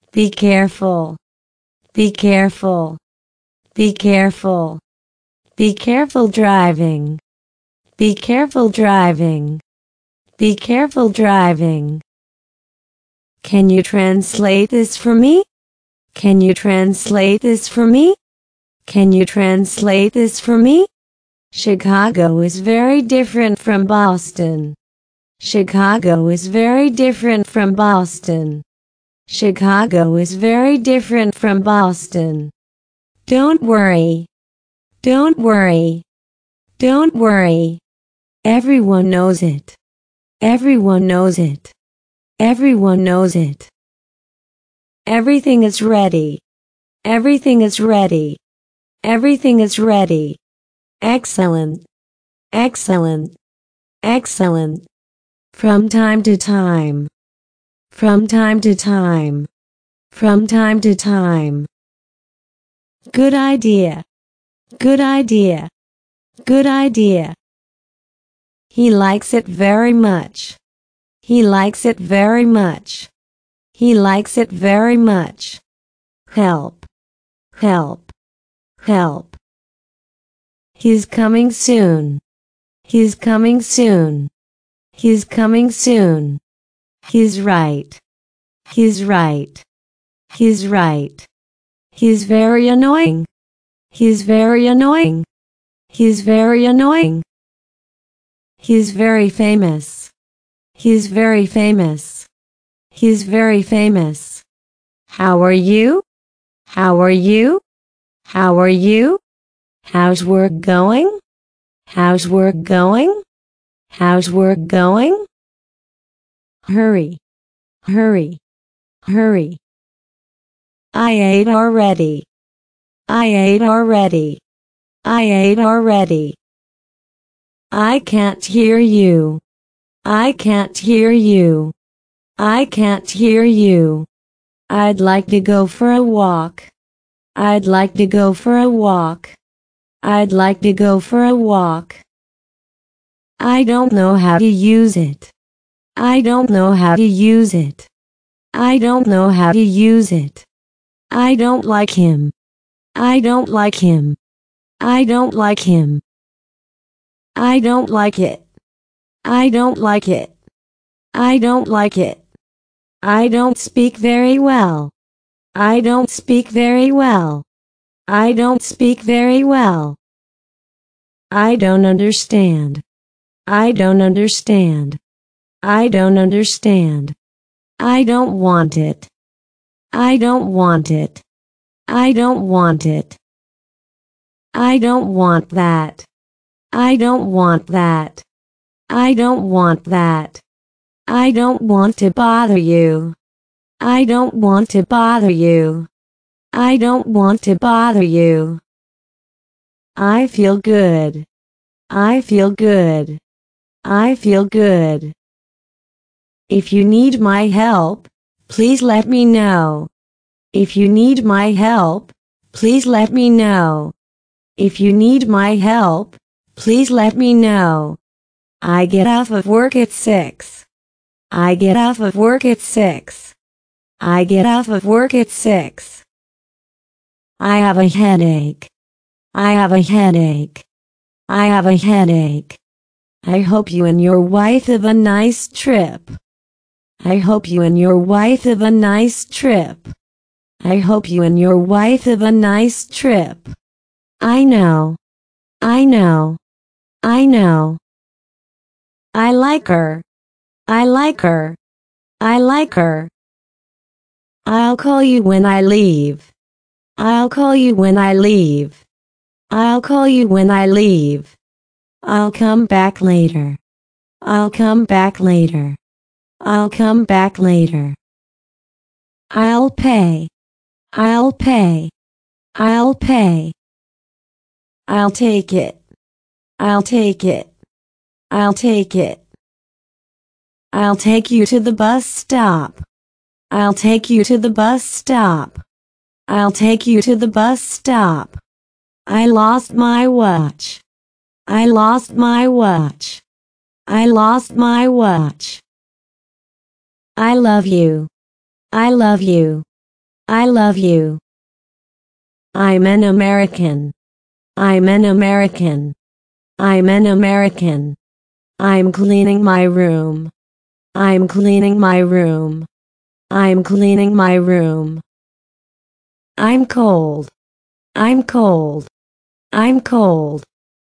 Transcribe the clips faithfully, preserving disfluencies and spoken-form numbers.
Be careful. Be careful. Be careful. Be careful driving. Be careful driving. Be careful driving. Can you translate this for me? Can you translate this for me? Can you translate this for me? Chicago is very different from Boston. Chicago is very different from Boston. Chicago is very different from Boston. Don't worry. Don't worry. Don't worry. Everyone knows it. Everyone knows it. Everyone knows it. Everything is ready. Everything is ready. Everything is ready. Excellent. Excellent. Excellent. From time to time. From time to time. From time to time. Good idea. Good idea. Good idea. He likes it very much. He likes it very much. He likes it very much. Help. Help. Help. He's coming soon. He's coming soon. He's coming soon. He's right. He's right. He's right. He's very annoying. He's very annoying. He's very annoying. He's very famous. He's very famous. He's very famous. How are you? How are you? How are you? How's work going? How's work going? How's work going? Hurry. Hurry. Hurry. I ate already. I ate already. I ate already. I can't hear you. I can't hear you. I can't hear you. I'd like to go for a walk. I'd like to go for a walk. I'd like to go for a walk. I don't know how to use it. I don't know how to use it. I don't know how to use it. I don't like him. I don't like him. I don't like him. I don't like it. I don't like it. I don't like it. I don't speak very well. I don't speak very well. I don't speak very well. I don't understand. I don't understand. I don't understand. I don't want it. I don't want it. I don't want it. I don't want that. I don't want that. I don't want that. I don't want to bother you. I don't want to bother you. I don't want to bother you. I feel good. I feel good. I feel good. If you need my help, please let me know. If you need my help, please let me know. If you need my help, please let me know. I get off of work at six. I get off of work at six. I get off of work at six. I have a headache. I have a headache. I have a headache. I hope you and your wife have a nice trip. I hope you and your wife have a nice trip. I hope you and your wife have a nice trip. I know. I know. I know. I like her. I like her. I like her. I'll call you when I leave. I'll call you when I leave. I'll call you when I leave. I'll come back later. I'll come back later. I'll come back later. I'll pay. I'll pay. I'll pay. I'll take it. I'll take it. I'll take it. I'll take you to the bus stop. I'll take you to the bus stop. I'll take you to the bus stop. I lost my watch. I lost my watch. I lost my watch. I love you. I love you. I love you. I'm an American. I'm an American. I'm an American. I'm cleaning my room. I'm cleaning my room. I'm cleaning my room. I'm cold. I'm cold. I'm cold.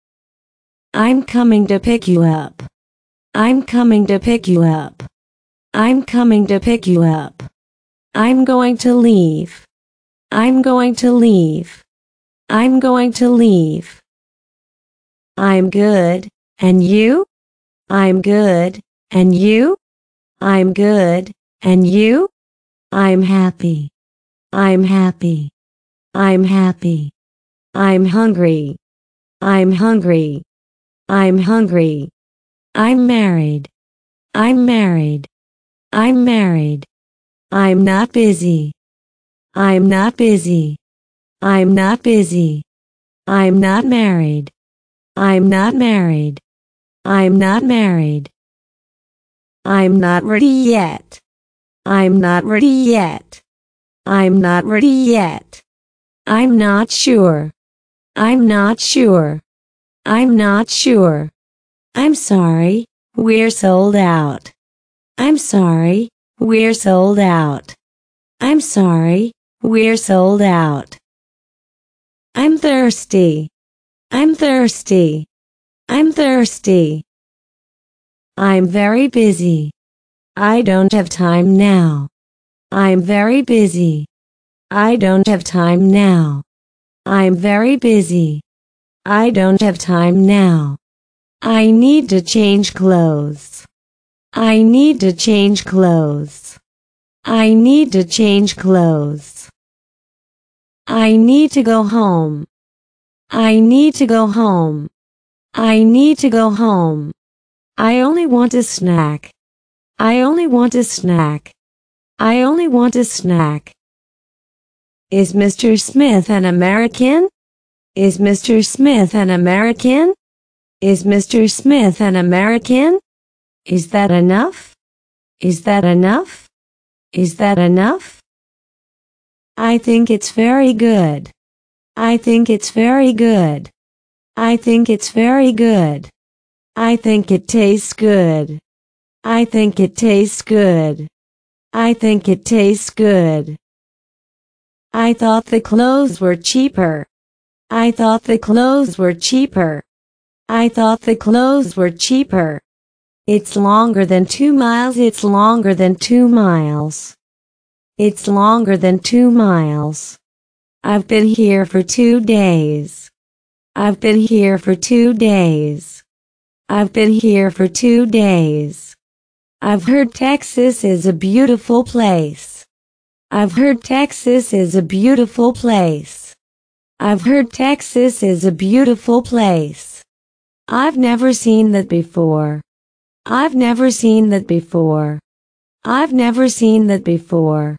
I'm coming to pick you up. I'm coming to pick you up. I'm coming to pick you up. I'm going to leave. I'm going to leave. I'm going to leave. I'm good, and you? I'm good, and you? I'm good, and you? I'm happy. I'm happy. I'm happy. I'm hungry. I'm hungry. I'm hungry. I'm married. I'm married. I'm married. I'm not busy. I'm not busy. I'm not busy. I'm not married. I'm not married. I'm not married. I'm not ready yet. I'm not ready yet. I'm not ready yet. I'm not sure. I'm not sure. I'm not sure. I'm sorry, we're sold out. I'm sorry, we're sold out. I'm sorry, we're sold out. I'm thirsty. I'm thirsty. I'm thirsty. I'm very busy. I don't have time now. I'm very busy. I don't have time now. I'm very busy. I don't have time now. I need to change clothes. I need to change clothes. I need to change clothes. I need to go home. I need to go home. I need to go home. I only want a snack. I only want a snack. I only want a snack. Is Mister Smith an American? Is Mister Smith an American? Is Mister Smith an American? Is that enough? Is that enough? Is that enough? I think it's very good. I think it's very good. I think it's very good. I think it tastes good. I think it tastes good. I think it tastes good. I thought the clothes were cheaper. I thought the clothes were cheaper. I thought the clothes were cheaper. It's longer than two miles. It's longer than two miles. It's longer than two miles. I've been here for two days. I've been here for two days. I've been here for two days. I've heard Texas is a beautiful place. I've heard Texas is a beautiful place. I've heard Texas is a beautiful place. I've never seen that before. I've never seen that before. I've never seen that before.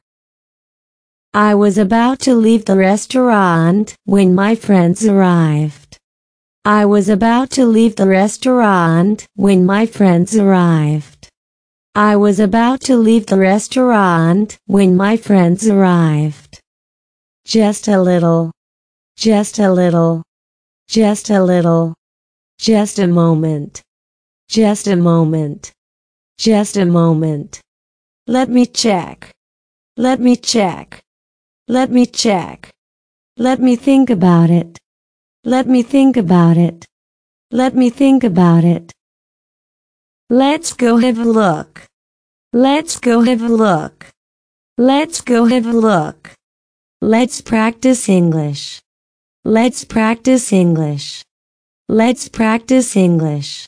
I was about to leave the restaurant when my friends arrived. I was about to leave the restaurant when my friends arrived. I was about to leave the restaurant when my friends arrived. Just a little. Just a little. Just a little. Just a moment. Just a moment. Just a moment. Let me check. Let me check. Let me check. Let me think about it. Let me think about it. Let me think about it. Let's go have a look. Let's go have a look. Let's go have a look. Let's practice English. Let's practice English. Let's practice English.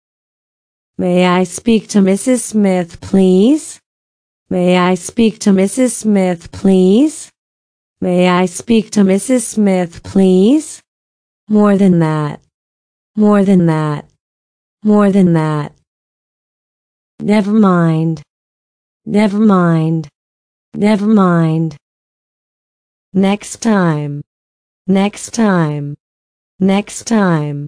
May I speak to Missus Smith, please? May I speak to Missus Smith, please? May I speak to Missus Smith, please? More than that. More than that. More than that. Never mind. Never mind. Never mind. Next time. Next time. Next time.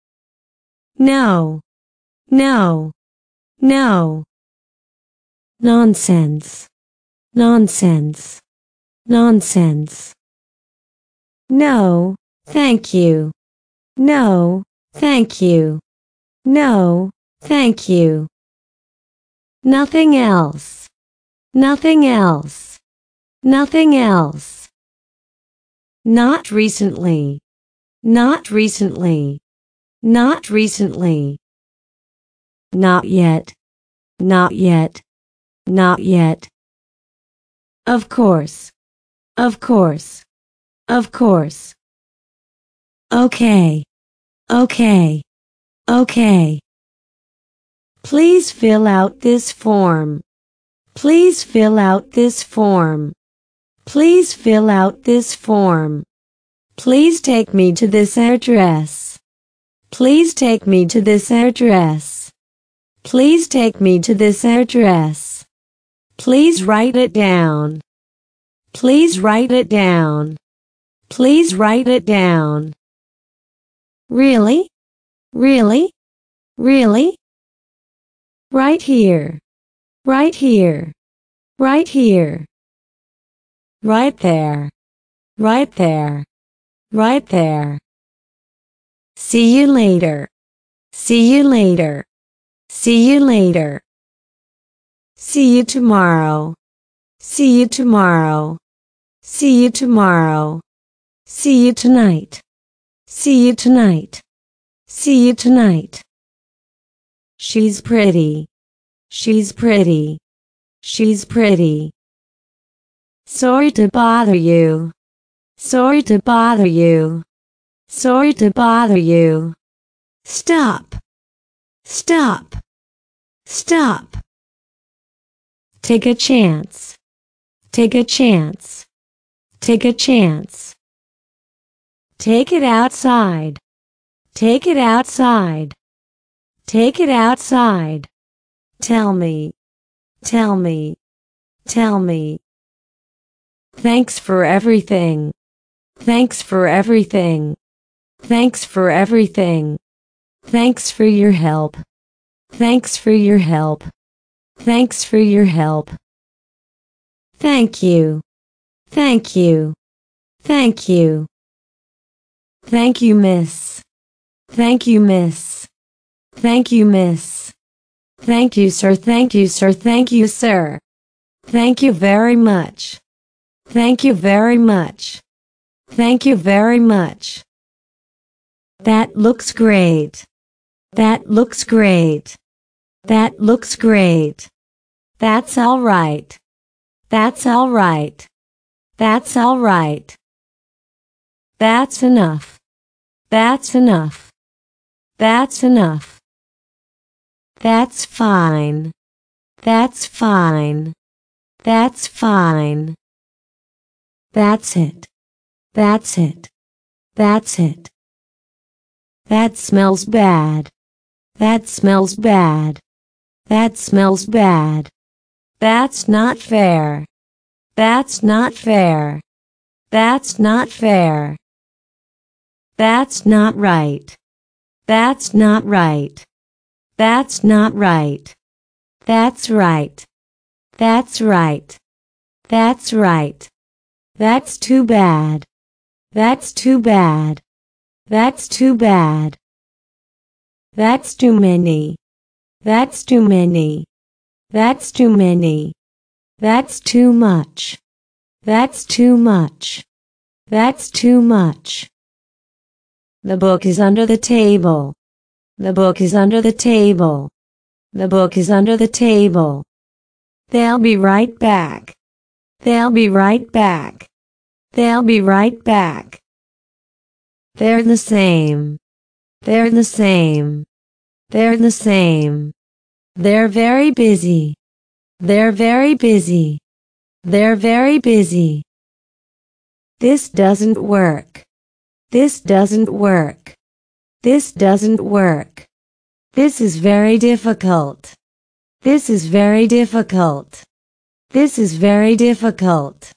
No. No. No. Nonsense. Nonsense. Nonsense. No, thank you. No, thank you. No, thank you. Nothing else. Nothing else. Nothing else. Not recently. Not recently. Not recently. Not yet. Not yet. Not yet. Of course. Of course. Of course. Okay. Okay. Okay. Please fill out this form. Please fill out this form. Please fill out this form. Please take me to this address. Please take me to this address. Please take me to this address. Please write it down. Please write it down. Please write it down. Really? Really? Really? Right here. Right here. Right here. Right there. Right there. Right there. See you later. See you later. See you later. See you tomorrow. See you tomorrow. See you tomorrow. See you tonight. See you tonight. See you tonight. She's pretty. She's pretty. She's pretty. Sorry to bother you. Sorry to bother you. Sorry to bother you. Stop. Stop. Stop. Take a chance. Take a chance. Take a chance. Take it outside. Take it outside. Take it outside. Tell me. Tell me. Tell me. Thanks for everything. Thanks for everything. Thanks for everything. Thanks for your help. Thanks for your help. Thanks for your help. Thank you. Thank you. Thank you. Thank you, miss. Thank you, miss. Thank you, miss. Thank you, sir. Thank you, sir. Thank you, sir. Thank you very much. Thank you very much. Thank you very much. That looks great. That looks great. That looks great. That's all right. That's all right. That's all right. That's enough. That's enough. That's enough. That's fine. That's fine. That's fine. That's it. That's it. That's it. That smells bad. That smells bad. That smells bad. That's not fair. That's not fair. That's not fair. That's not right. That's not right. That's not right. That's right. That's right. That's right. That's too bad. That's too bad. That's too bad. That's too many. That's too many. That's too many. That's too much. That's too much. That's too much. The book is under the table. The book is under the table. The book is under the table. They'll be right back. They'll be right back. They'll be right back. They're the same. They're the same. They're the same. They're very busy. They're very busy. They're very busy. This doesn't work. This doesn't work. This doesn't work. This is very difficult. This is very difficult. This is very difficult.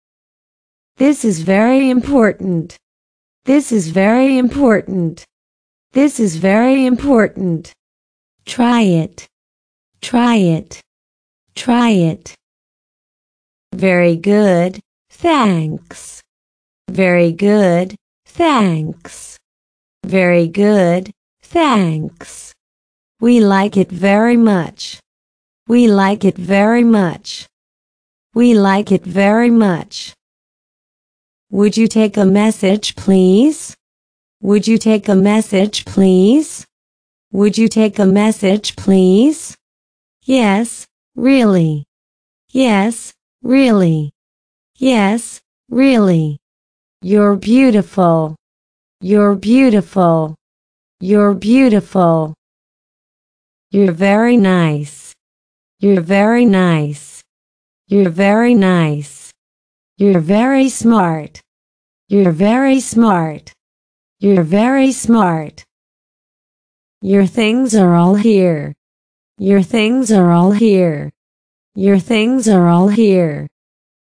This is very important. This is very important. This is very important. Try it. Try it. Try it. Very good. Thanks. Very good, thanks. Very good, thanks. We like it very much. We like it very much. We like it very much. Would you take a message, please? Would you take a message, please? Would you take a message, please? Yes, really. Yes, really. Yes, really. You're beautiful. You're beautiful. You're beautiful. You're very nice. You're very nice. You're very nice. You're very smart. You're very smart. You're very smart. Your things are all here. Your things are all here. Your things are all here.